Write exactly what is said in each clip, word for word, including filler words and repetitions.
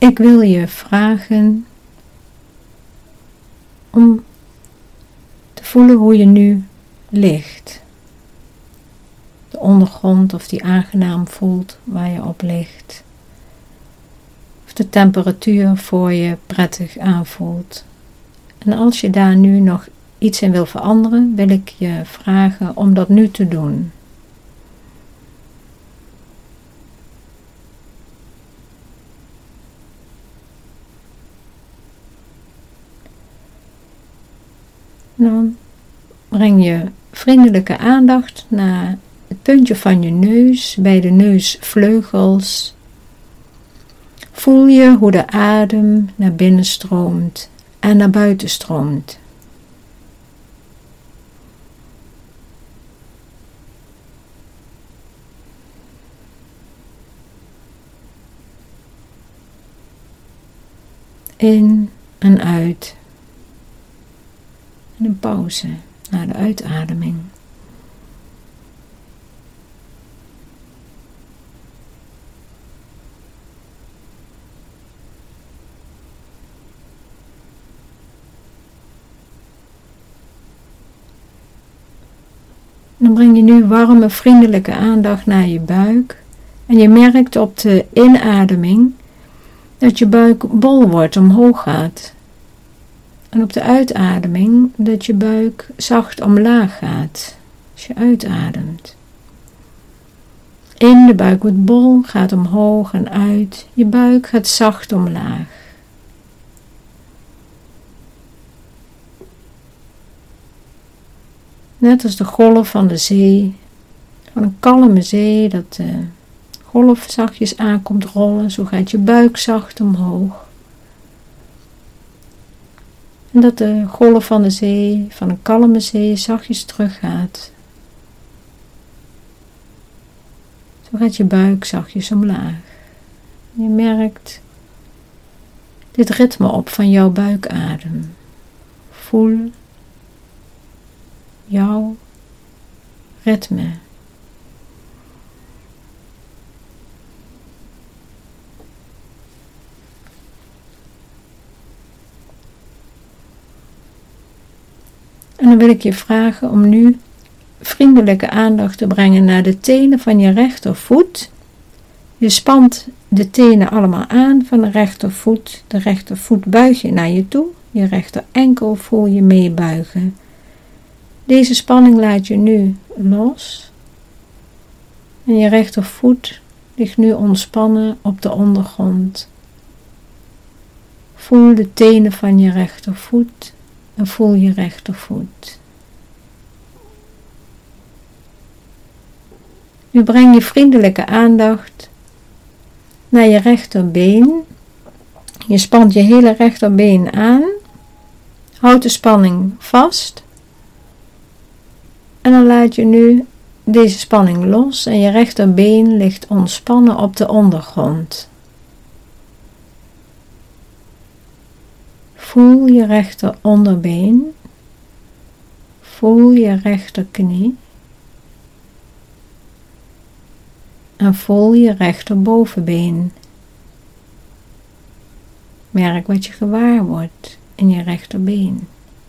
Ik wil je vragen om te voelen hoe je nu ligt. De ondergrond, of die aangenaam voelt waar je op ligt. Of de temperatuur voor je prettig aanvoelt. En als je daar nu nog iets in wil veranderen, wil ik je vragen om dat nu te doen. Dan breng je vriendelijke aandacht naar het puntje van je neus, bij de neusvleugels. Voel je hoe de adem naar binnen stroomt en naar buiten stroomt. In en uit. En een pauze na de uitademing. Dan breng je nu warme, vriendelijke aandacht naar je buik. En je merkt op de inademing dat je buik bol wordt, omhoog gaat. En op de uitademing dat je buik zacht omlaag gaat. Als je uitademt. In de buik wordt bol, gaat omhoog en uit. Je buik gaat zacht omlaag. Net als de golf van de zee. Van een kalme zee, dat de golf zachtjes aankomt rollen. Zo gaat je buik zacht omhoog. En dat de golf van de zee, van een kalme zee, zachtjes teruggaat. Zo gaat je buik zachtjes omlaag. Je merkt dit ritme op van jouw buikadem. Voel jouw ritme. En dan wil ik je vragen om nu vriendelijke aandacht te brengen naar de tenen van je rechtervoet. Je spant de tenen allemaal aan van de rechtervoet. De rechtervoet buig je naar je toe. Je rechter enkel voel je meebuigen. Deze spanning laat je nu los. En je rechtervoet ligt nu ontspannen op de ondergrond. Voel de tenen van je rechtervoet. En voel je rechtervoet. Nu breng je vriendelijke aandacht naar je rechterbeen. Je spant je hele rechterbeen aan. Houd de spanning vast. En dan laat je nu deze spanning los en je rechterbeen ligt ontspannen op de ondergrond. Voel je rechter onderbeen. Voel je rechterknie. En voel je rechterbovenbeen. Merk wat je gewaar wordt in je rechterbeen.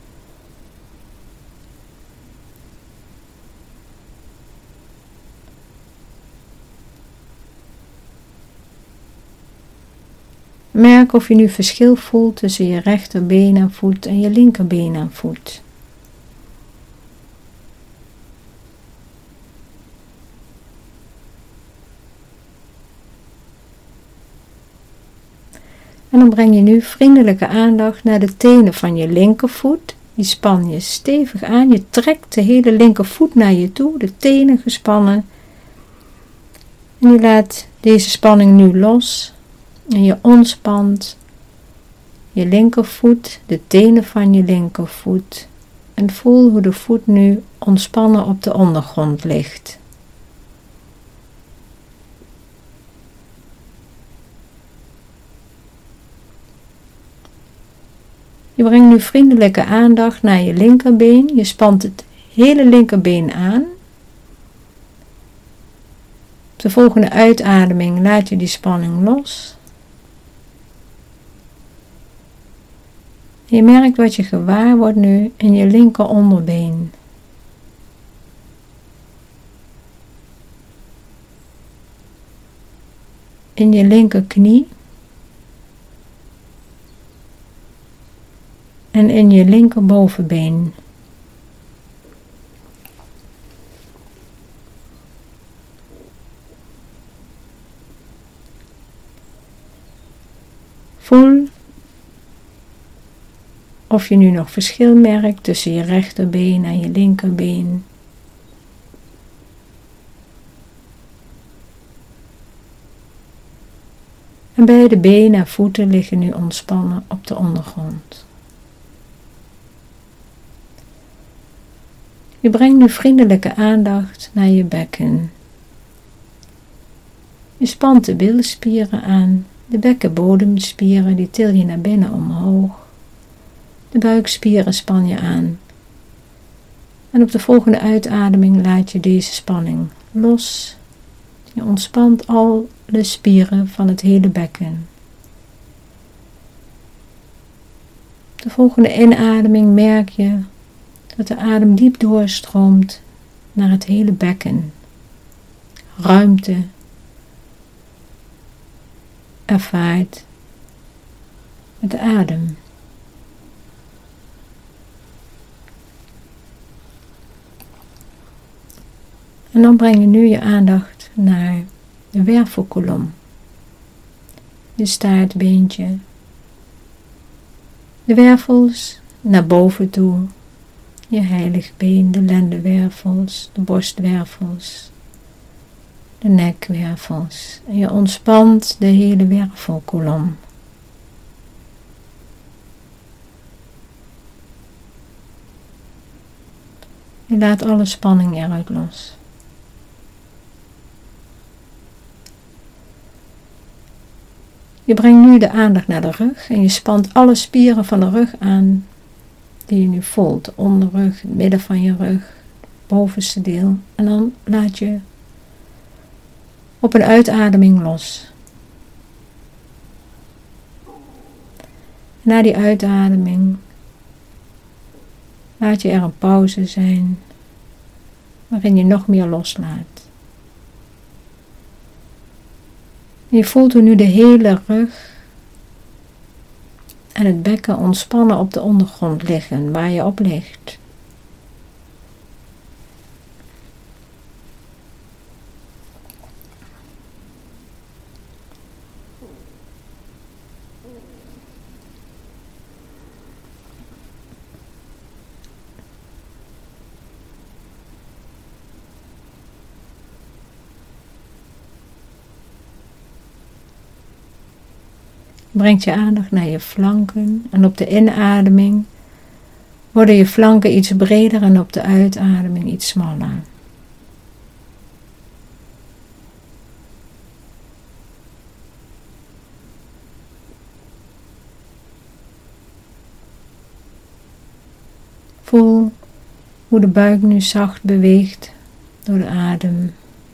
Merk of je nu verschil voelt tussen je rechterbeen en voet en je linkerbeen en voet. En dan breng je nu vriendelijke aandacht naar de tenen van je linkervoet. Die span je stevig aan. Je trekt de hele linkervoet naar je toe, de tenen gespannen. En je laat deze spanning nu los. En je ontspant je linkervoet, de tenen van je linkervoet. En voel hoe de voet nu ontspannen op de ondergrond ligt. Je brengt nu vriendelijke aandacht naar je linkerbeen. Je spant het hele linkerbeen aan. Op de volgende uitademing laat je die spanning los. Je merkt wat je gewaar wordt nu in je linker onderbeen. In je linkerknie. En in je linkerbovenbeen. Voel of je nu nog verschil merkt tussen je rechterbeen en je linkerbeen. En beide benen en voeten liggen nu ontspannen op de ondergrond. Je brengt nu vriendelijke aandacht naar je bekken. Je spant de bilspieren aan, de bekkenbodemspieren die til je naar binnen omhoog. De buikspieren span je aan. En op de volgende uitademing laat je deze spanning los. Je ontspant alle spieren van het hele bekken. Op de volgende inademing merk je dat de adem diep doorstroomt naar het hele bekken. Ruimte ervaart met de adem. En dan breng je nu je aandacht naar de wervelkolom. Je staartbeentje. De wervels naar boven toe. Je heiligbeen, de lendenwervels, de borstwervels, de nekwervels. En je ontspant de hele wervelkolom. Je laat alle spanning eruit los. Je brengt nu de aandacht naar de rug en je spant alle spieren van de rug aan die je nu voelt. De onderrug, het midden van je rug, het bovenste deel. En dan laat je op een uitademing los. Na die uitademing laat je er een pauze zijn waarin je nog meer loslaat. Je voelt hoe nu de hele rug en het bekken ontspannen op de ondergrond liggen waar je op ligt. Brengt je aandacht naar je flanken en op de inademing worden je flanken iets breder en op de uitademing iets smaller. Voel hoe de buik nu zacht beweegt door de adem.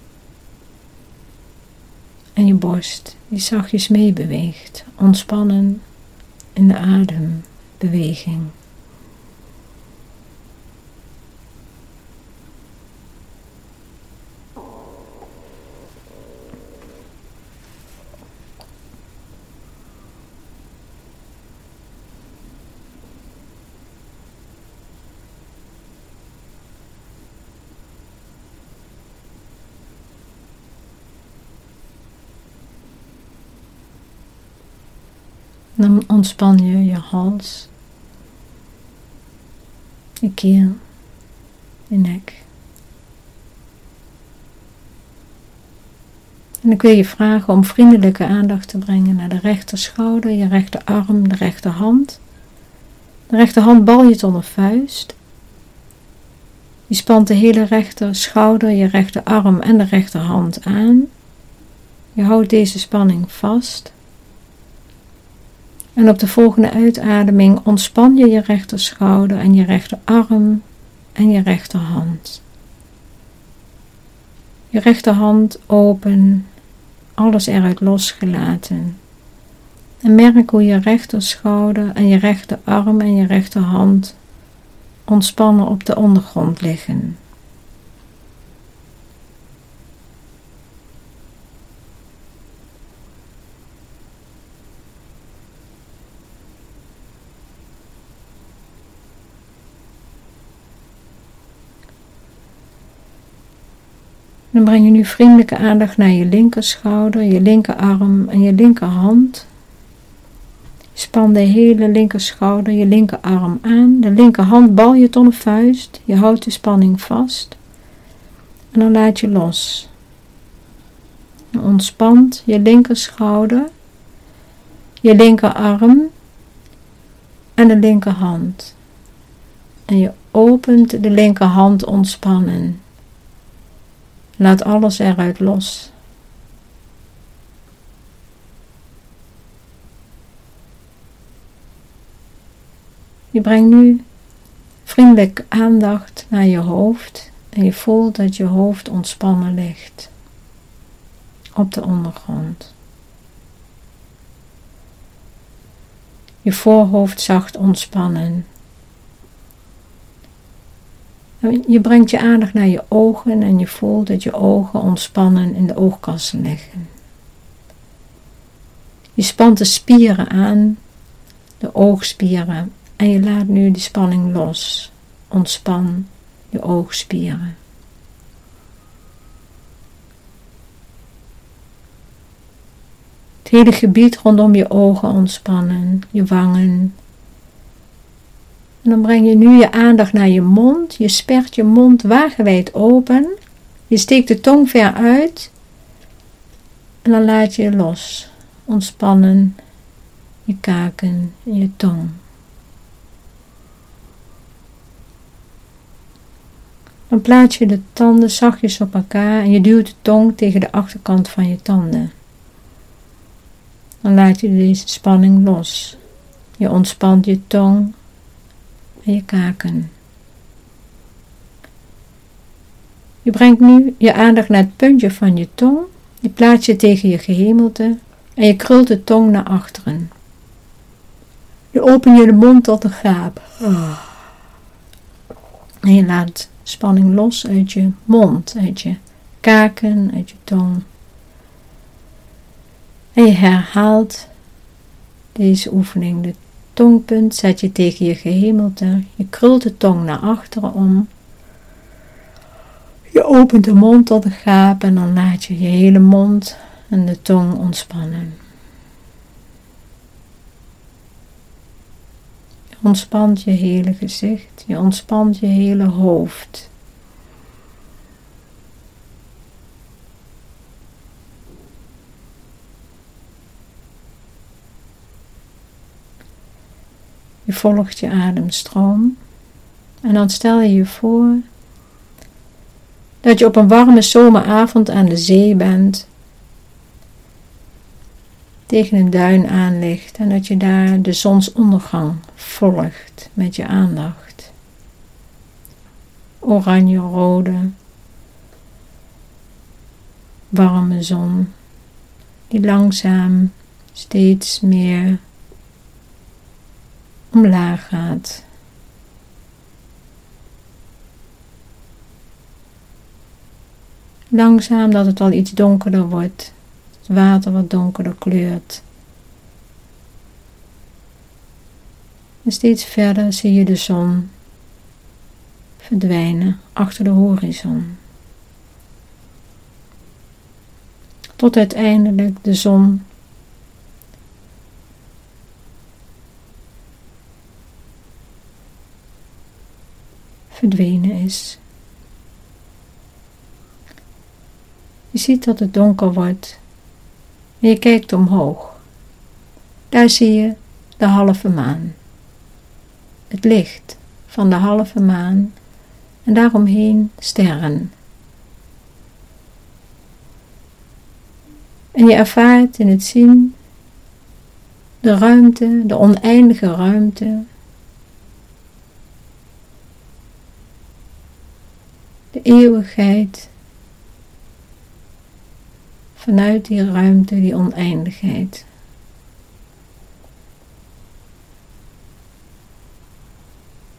En je borst die zachtjes meebeweegt, ontspannen in de adembeweging. Dan ontspan je je hals, je keel, je nek. En ik wil je vragen om vriendelijke aandacht te brengen naar de rechterschouder, je rechterarm, de rechterhand. De rechterhand bal je tot een vuist. Je spant de hele rechterschouder, je rechterarm en de rechterhand aan. Je houdt deze spanning vast. En op de volgende uitademing ontspan je je rechterschouder en je rechterarm en je rechterhand. Je rechterhand open, alles eruit losgelaten. En merk hoe je rechterschouder en je rechterarm en je rechterhand ontspannen op de ondergrond liggen. Dan breng je nu vriendelijke aandacht naar je linkerschouder, je linkerarm en je linkerhand. Span de hele linkerschouder, je linkerarm aan. De linkerhand bal je tot een vuist. Je houdt de spanning vast. En dan laat je los. Je ontspant je linkerschouder, je linkerarm en de linkerhand. En je opent de linkerhand ontspannen. Laat alles eruit los. Je brengt nu vriendelijk aandacht naar je hoofd en je voelt dat je hoofd ontspannen ligt op de ondergrond. Je voorhoofd zacht ontspannen. Je brengt je aandacht naar je ogen en je voelt dat je ogen ontspannen in de oogkassen liggen. Je spant de spieren aan, de oogspieren, en je laat nu die spanning los. Ontspan je oogspieren. Het hele gebied rondom je ogen ontspannen, je wangen. En dan breng je nu je aandacht naar je mond. Je spert je mond wagenwijd open. Je steekt de tong ver uit. En dan laat je los. Ontspannen je kaken en je tong. Dan plaats je de tanden zachtjes op elkaar en je duwt de tong tegen de achterkant van je tanden. Dan laat je deze spanning los. Je ontspant je tong en je kaken. Je brengt nu je aandacht naar het puntje van je tong. Je plaatst je tegen je gehemelte en je krult de tong naar achteren. Je opent je de mond tot een gaap. En je laat spanning los uit je mond, uit je kaken, uit je tong. En je herhaalt deze oefening. De tongpunt zet je tegen je gehemelte. Je krult de tong naar achteren om. Je opent de mond tot een gaap en dan laat je je hele mond en de tong ontspannen. Je ontspant je hele gezicht. Je ontspant je hele hoofd. Je volgt je ademstroom en dan stel je je voor dat je op een warme zomeravond aan de zee bent, tegen een duin aan ligt en dat je daar de zonsondergang volgt met je aandacht. Oranje, rode, warme zon die langzaam steeds meer omlaag gaat. Langzaam dat het al iets donkerder wordt. Het water wat donkerder kleurt. En steeds verder zie je de zon verdwijnen achter de horizon. Tot uiteindelijk de zon verdwenen is. Je ziet dat het donker wordt en je kijkt omhoog. Daar zie je de halve maan. Het licht van de halve maan en daaromheen sterren. En je ervaart in het zien de ruimte, de oneindige ruimte. De eeuwigheid. Vanuit die ruimte, die oneindigheid.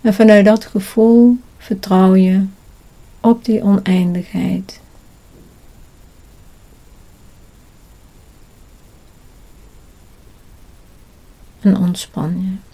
En vanuit dat gevoel vertrouw je op die oneindigheid. En ontspan je.